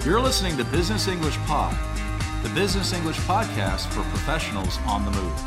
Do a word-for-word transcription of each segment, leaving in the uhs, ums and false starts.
You're listening to Business English Pod, the business English podcast for professionals on the move.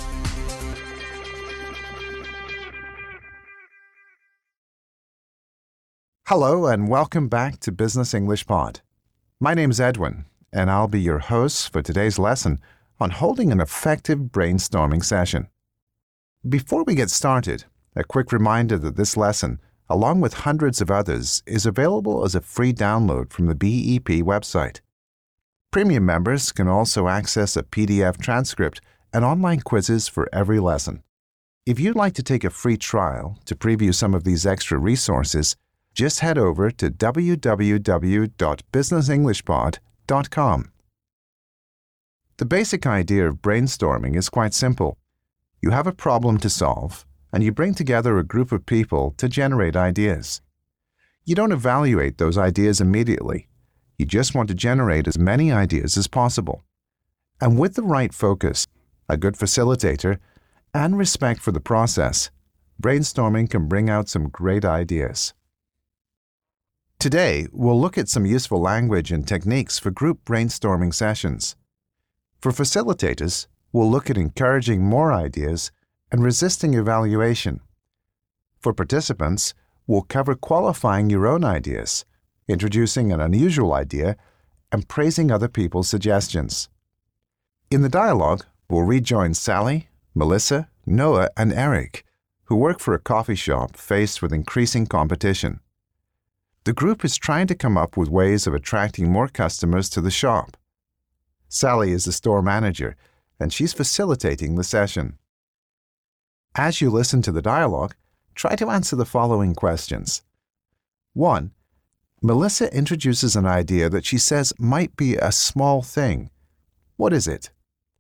Hello and welcome back to Business English Pod. My name's Edwin, and I'll be your host for today's lesson on holding an effective brainstorming session. Before we get started, a quick reminder that this lesson, along with hundreds of others, is available as a free download from the B E P website. Premium members can also access a P D F transcript and online quizzes for every lesson. If you'd like to take a free trial to preview some of these extra resources, just head over to w w w dot business english pod dot com. The basic idea of brainstorming is quite simple. You have a problem to solve, and you bring together a group of people to generate ideas. You don't evaluate those ideas immediately. You just want to generate as many ideas as possible. And with the right focus, a good facilitator, and respect for the process, brainstorming can bring out some great ideas. Today, we'll look at some useful language and techniques for group brainstorming sessions. For facilitators, we'll look at encouraging more ideas and resisting evaluation. For participants, we'll cover qualifying your own ideas, introducing an unusual idea, and praising other people's suggestions. In the dialogue, we'll rejoin Sally, Melissa, Noah, and Eric, who work for a coffee shop faced with increasing competition. The group is trying to come up with ways of attracting more customers to the shop. Sally is the store manager, and she's facilitating the session. As you listen to the dialogue, try to answer the following questions. one. Melissa introduces an idea that she says might be a small thing. What is it?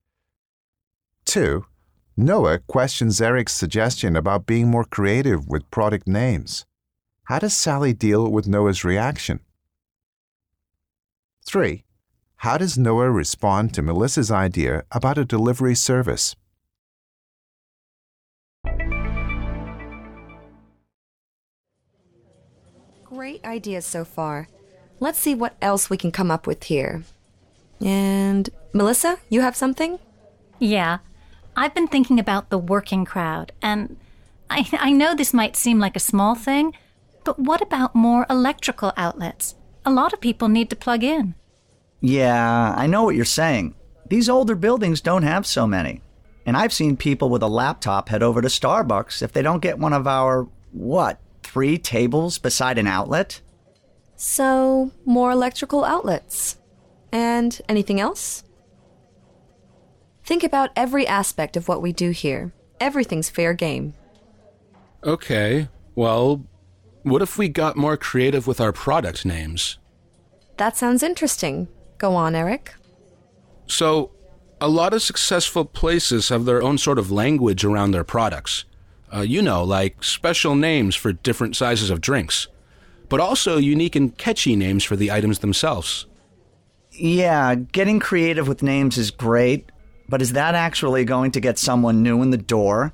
two. Noah questions Eric's suggestion about being more creative with product names. How does Sally deal with Noah's reaction? three. How does Noah respond to Melissa's idea about a delivery service? Great ideas so far. Let's see what else we can come up with here. And Melissa, you have something? Yeah. I've been thinking about the working crowd, and I, I know this might seem like a small thing, but what about more electrical outlets? A lot of people need to plug in. Yeah, I know what you're saying. These older buildings don't have so many. And I've seen people with a laptop head over to Starbucks if they don't get one of our, what, three tables beside an outlet? So, more electrical outlets. And anything else? Think about every aspect of what we do here. Everything's fair game. Okay, well, what if we got more creative with our product names? That sounds interesting. Go on, Eric. So, a lot of successful places have their own sort of language around their products. Uh, you know, like special names for different sizes of drinks, but also unique and catchy names for the items themselves. Yeah, getting creative with names is great, but is that actually going to get someone new in the door?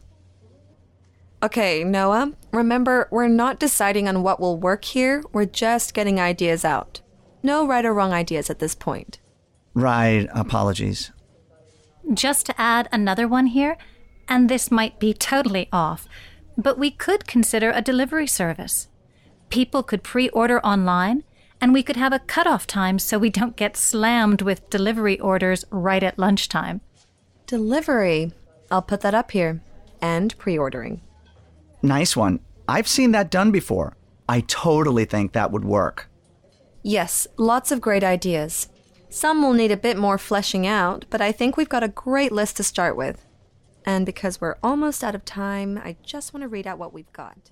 Okay, Noah, remember, we're not deciding on what will work here. We're just getting ideas out. No right or wrong ideas at this point. Right, apologies. Just to add another one here, and this might be totally off, but we could consider a delivery service. People could pre-order online, and we could have a cutoff time so we don't get slammed with delivery orders right at lunchtime. Delivery. I'll put that up here. And pre-ordering. Nice one. I've seen that done before. I totally think that would work. Yes, lots of great ideas. Some will need a bit more fleshing out, but I think we've got a great list to start with. And because we're almost out of time, I just want to read out what we've got.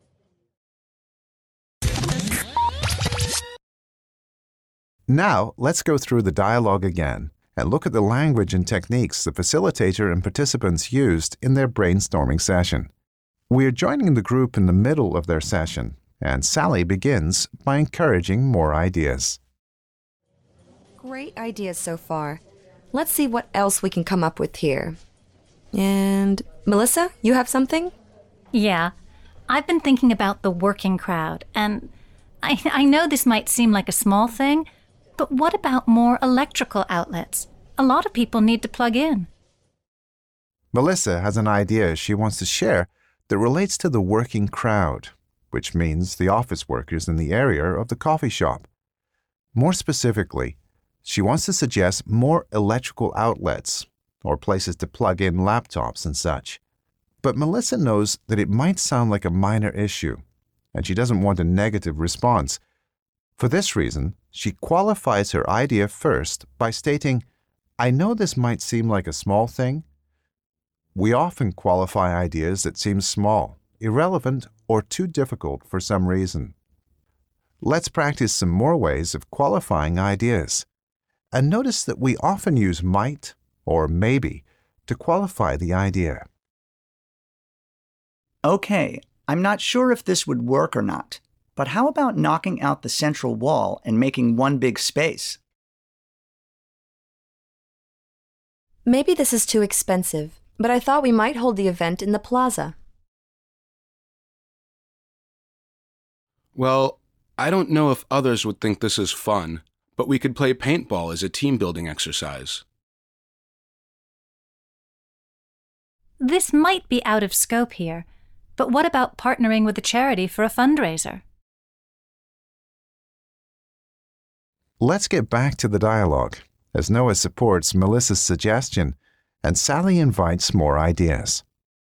Now, let's go through the dialogue again and look at the language and techniques the facilitator and participants used in their brainstorming session. We are joining the group in the middle of their session, and Sally begins by encouraging more ideas. Great ideas so far. Let's see what else we can come up with here. And Melissa, you have something? Yeah. I've been thinking about the working crowd, and I, I know this might seem like a small thing, But what about more electrical outlets? A lot of people need to plug in. Melissa has an idea she wants to share that relates to the working crowd, which means the office workers in the area of the coffee shop. More specifically, she wants to suggest more electrical outlets or places to plug in laptops and such. But Melissa knows that it might sound like a minor issue, and she doesn't want a negative response. For this reason, she qualifies her idea first by stating, "I know this might seem like a small thing." We often qualify ideas that seem small, irrelevant, or too difficult for some reason. Let's practice some more ways of qualifying ideas. And notice that we often use might or maybe to qualify the idea. Okay, I'm not sure if this would work or not, but how about knocking out the central wall and making one big space? Maybe this is too expensive, but I thought we might hold the event in the plaza. Well, I don't know if others would think this is fun, but we could play paintball as a team-building exercise. This might be out of scope here, but what about partnering with a charity for a fundraiser? Let's get back to the dialogue, as Noah supports Melissa's suggestion and Sally invites more ideas.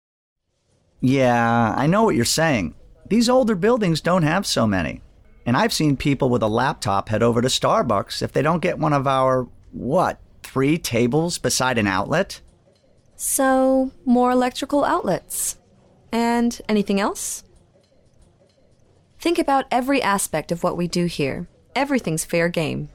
Yeah, I know what you're saying. These older buildings don't have so many. And I've seen people with a laptop head over to Starbucks if they don't get one of our, what, three tables beside an outlet? So, more electrical outlets. And anything else? Think about every aspect of what we do here. Everything's fair game.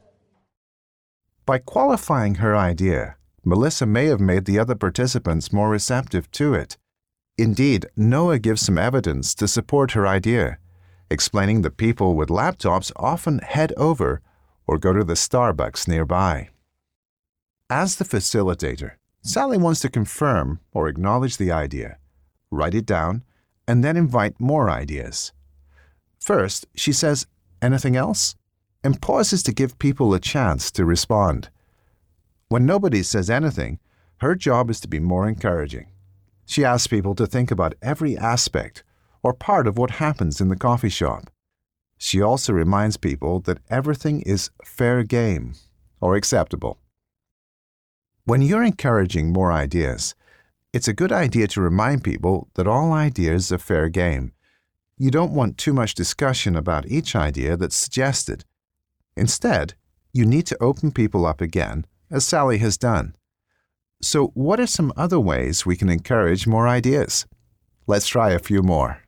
By qualifying her idea, Melissa may have made the other participants more receptive to it. Indeed, Noah gives some evidence to support her idea, explaining that people with laptops often head over or go to the Starbucks nearby. As the facilitator, Sally wants to confirm or acknowledge the idea, write it down, and then invite more ideas. First, she says, "Anything else?" and pauses to give people a chance to respond. When nobody says anything, her job is to be more encouraging. She asks people to think about every aspect or part of what happens in the coffee shop. She also reminds people that everything is fair game or acceptable. When you're encouraging more ideas, it's a good idea to remind people that all ideas are fair game. You don't want too much discussion about each idea that's suggested. Instead, you need to open people up again, as Sally has done. So, what are some other ways we can encourage more ideas? Let's try a few more.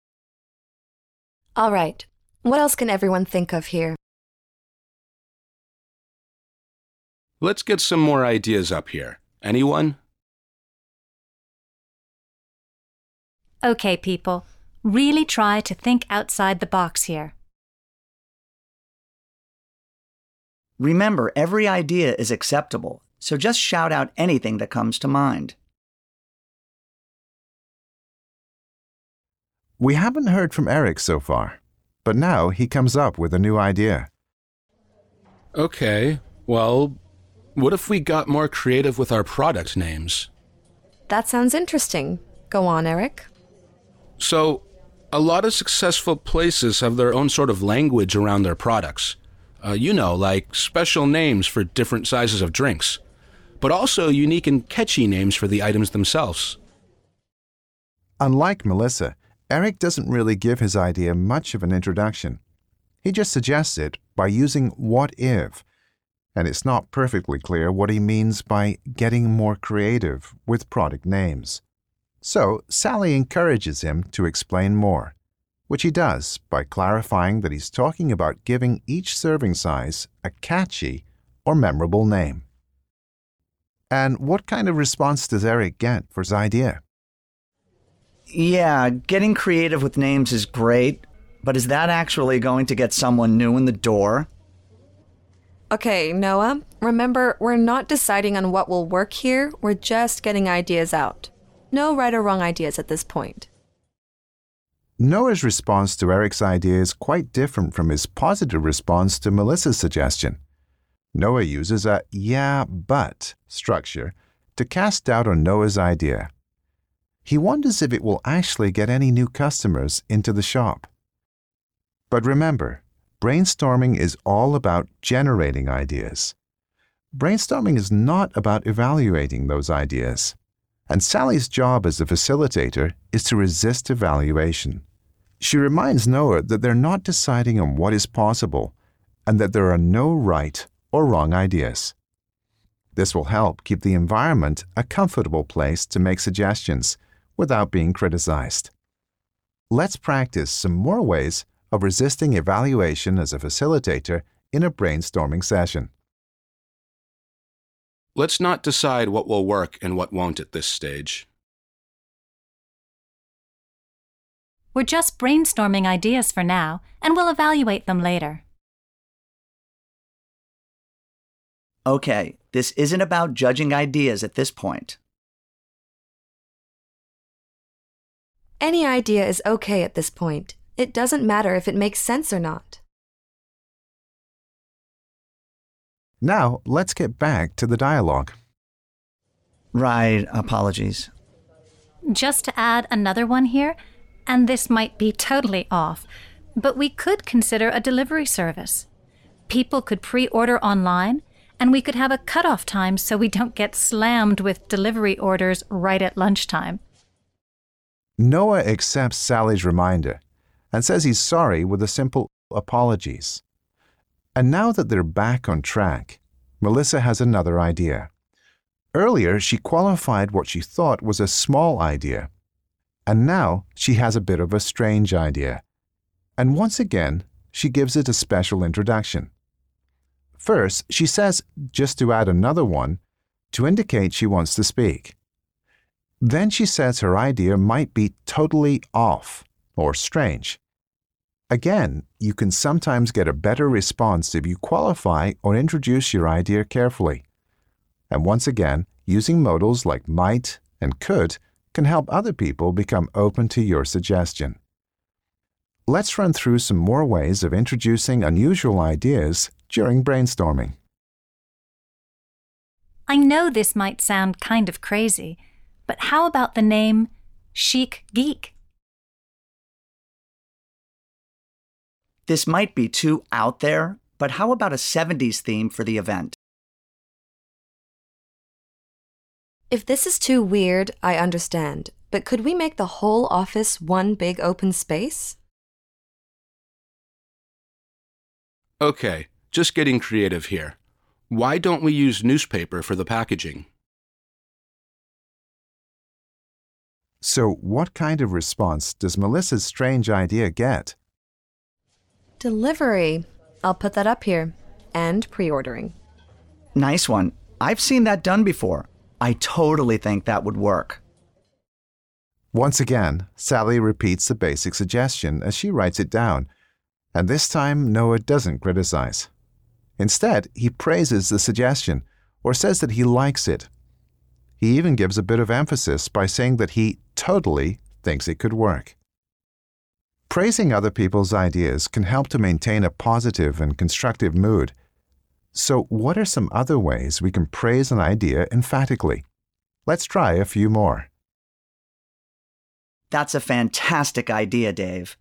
All right. What else can everyone think of here? Let's get some more ideas up here. Anyone? Okay, people. Really try to think outside the box here. Remember, every idea is acceptable, so just shout out anything that comes to mind. We haven't heard from Eric so far, but now he comes up with a new idea. Okay, well, what if we got more creative with our product names? That sounds interesting. Go on, Eric. So, a lot of successful places have their own sort of language around their products. Uh, you know, like special names for different sizes of drinks, but also unique and catchy names for the items themselves. Unlike Melissa, Eric doesn't really give his idea much of an introduction. He just suggests it by using what if, and it's not perfectly clear what he means by getting more creative with product names. So Sally encourages him to explain more, which he does by clarifying that he's talking about giving each serving size a catchy or memorable name. And what kind of response does Eric get for his idea? Yeah, getting creative with names is great, but is that actually going to get someone new in the door? Okay, Noah, remember, we're not deciding on what will work here. We're just getting ideas out. No right or wrong ideas at this point. Noah's response to Eric's idea is quite different from his positive response to Melissa's suggestion. Noah uses a yeah, but structure to cast doubt on Noah's idea. He wonders if it will actually get any new customers into the shop. But remember, brainstorming is all about generating ideas. Brainstorming is not about evaluating those ideas. And Sally's job as a facilitator is to resist evaluation. She reminds Noah that they're not deciding on what is possible and that there are no right or wrong ideas. This will help keep the environment a comfortable place to make suggestions without being criticized. Let's practice some more ways of resisting evaluation as a facilitator in a brainstorming session. Let's not decide what will work and what won't at this stage. We're just brainstorming ideas for now, and we'll evaluate them later. Okay, this isn't about judging ideas at this point. Any idea is okay at this point. It doesn't matter if it makes sense or not. Now, let's get back to the dialogue. Right, apologies. Just to add another one here, and this might be totally off, but we could consider a delivery service. People could pre-order online, and we could have a cutoff time so we don't get slammed with delivery orders right at lunchtime. Noah accepts Sally's reminder and says he's sorry with a simple apologies. And now that they're back on track, Melissa has another idea. Earlier, she qualified what she thought was a small idea. And now she has a bit of a strange idea. And once again, she gives it a special introduction. First, she says, just to add another one, to indicate she wants to speak. Then she says her idea might be totally off or strange. Again, you can sometimes get a better response if you qualify or introduce your idea carefully. And once again, using modals like might and could can help other people become open to your suggestion. Let's run through some more ways of introducing unusual ideas during brainstorming. I know this might sound kind of crazy, but how about the name Chic Geek? This might be too out there, but how about a seventies theme for the event? If this is too weird, I understand, but could we make the whole office one big open space? Okay, just getting creative here. Why don't we use newspaper for the packaging? So, what kind of response does Melissa's strange idea get? Delivery. I'll put that up here. And pre-ordering. Nice one. I've seen that done before. I totally think that would work. Once again, Sally repeats the basic suggestion as she writes it down, and this time Noah doesn't criticize. Instead, he praises the suggestion or says that he likes it. He even gives a bit of emphasis by saying that he totally thinks it could work. Praising other people's ideas can help to maintain a positive and constructive mood. So, what are some other ways we can praise an idea emphatically? Let's try a few more. That's a fantastic idea, Dave.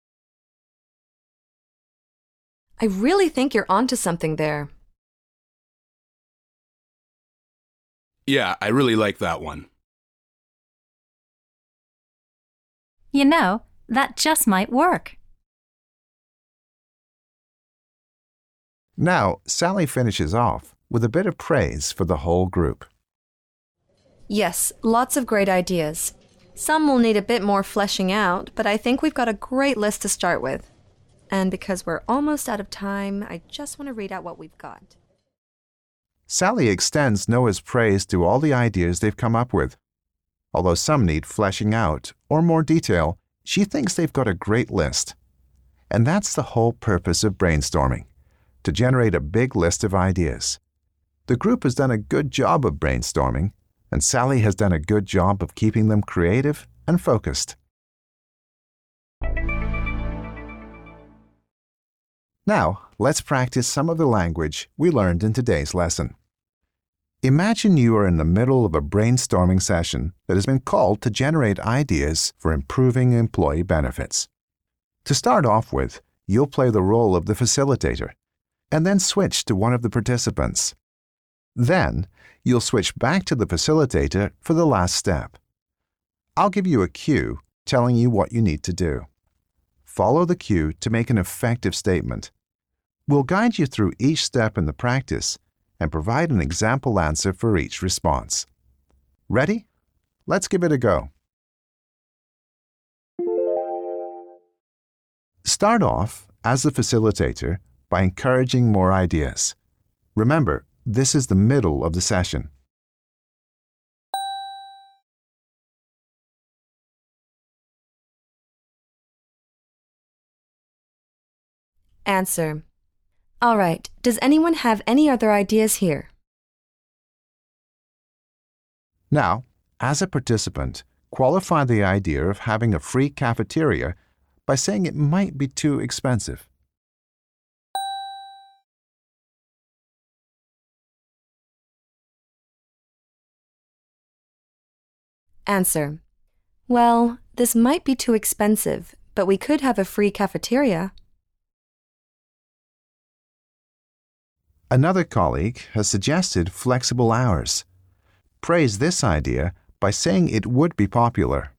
I really think you're onto something there. Yeah, I really like that one. You know, that just might work. Now, Sally finishes off with a bit of praise for the whole group. Yes, lots of great ideas. Some will need a bit more fleshing out, but I think we've got a great list to start with. And because we're almost out of time, I just want to read out what we've got. Sally extends Noah's praise to all the ideas they've come up with. Although some need fleshing out or more detail, she thinks they've got a great list. And that's the whole purpose of brainstorming, to generate a big list of ideas. The group has done a good job of brainstorming, and Sally has done a good job of keeping them creative and focused. Now, let's practice some of the language we learned in today's lesson. Imagine you are in the middle of a brainstorming session that has been called to generate ideas for improving employee benefits. To start off with, you'll play the role of the facilitator, and then switch to one of the participants. Then, you'll switch back to the facilitator for the last step. I'll give you a cue telling you what you need to do. Follow the cue to make an effective statement. We'll guide you through each step in the practice and provide an example answer for each response. Ready? Let's give it a go. Start off as the facilitator by encouraging more ideas. Remember, this is the middle of the session. Answer. All right, does anyone have any other ideas here? Now, as a participant, qualify the idea of having a free cafeteria by saying it might be too expensive. Answer. Well, this might be too expensive, but we could have a free cafeteria. Another colleague has suggested flexible hours. Praise this idea by saying it would be popular.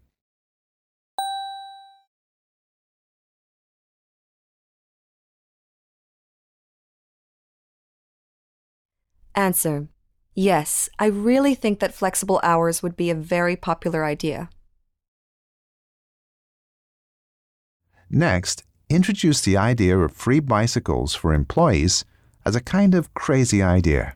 Answer. Yes, I really think that flexible hours would be a very popular idea. Next, introduce the idea of free bicycles for employees as a kind of crazy idea.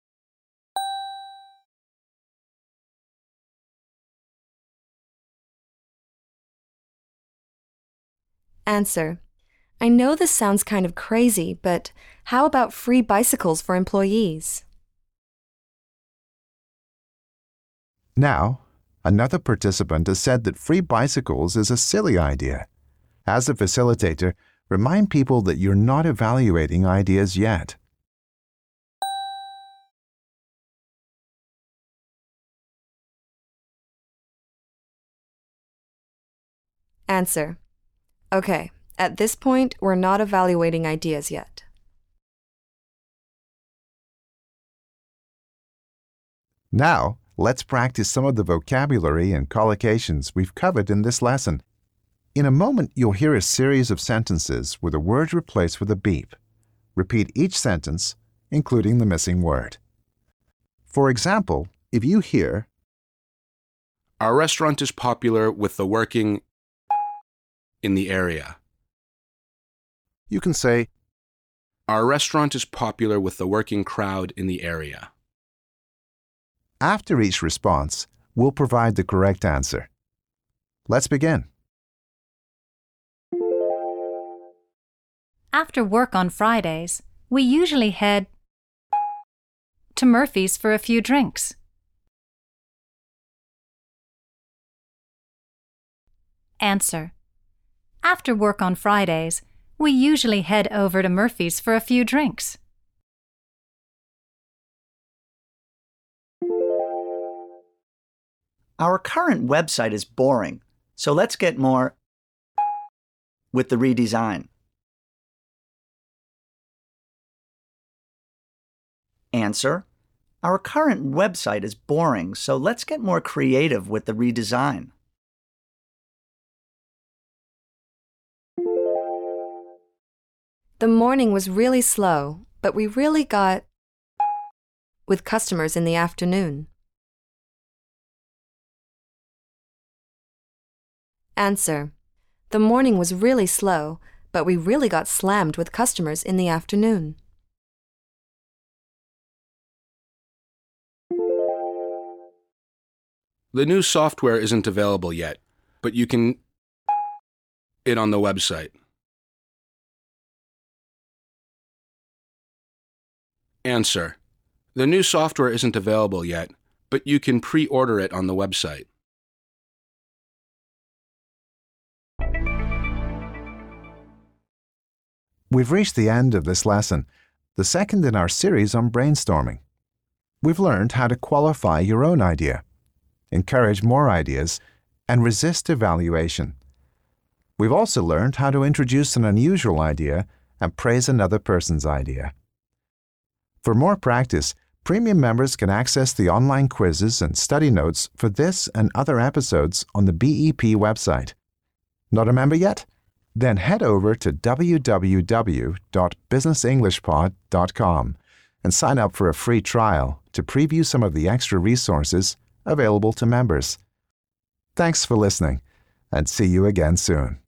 Answer. I know this sounds kind of crazy, but how about free bicycles for employees? Now, another participant has said that free bicycles is a silly idea. As a facilitator, remind people that you're not evaluating ideas yet. Answer. Okay, at this point, we're not evaluating ideas yet. Now, let's practice some of the vocabulary and collocations we've covered in this lesson. In a moment, you'll hear a series of sentences with a word replaced with a beep. Repeat each sentence, including the missing word. For example, if you hear, Our restaurant is popular with the working in the area. you can say, Our restaurant is popular with the working crowd in the area. After each response, we'll provide the correct answer. Let's begin. After work on Fridays, we usually head to Murphy's for a few drinks. Answer. After work on Fridays, we usually head over to Murphy's for a few drinks. Our current website is boring, so let's get more with the redesign. Answer. Our current website is boring, so let's get more creative with the redesign. The morning was really slow, but we really got with customers in the afternoon. Answer. The morning was really slow, but we really got slammed with customers in the afternoon. The new software isn't available yet, but you can it on the website. Answer. The new software isn't available yet, but you can pre-order it on the website. We've reached the end of this lesson, the second in our series on brainstorming. We've learned how to qualify your own idea, encourage more ideas, and resist evaluation. We've also learned how to introduce an unusual idea and praise another person's idea. For more practice, premium members can access the online quizzes and study notes for this and other episodes on the B E P website. Not a member yet? Then head over to w w w dot business english pod dot com and sign up for a free trial to preview some of the extra resources available to members. Thanks for listening, and see you again soon.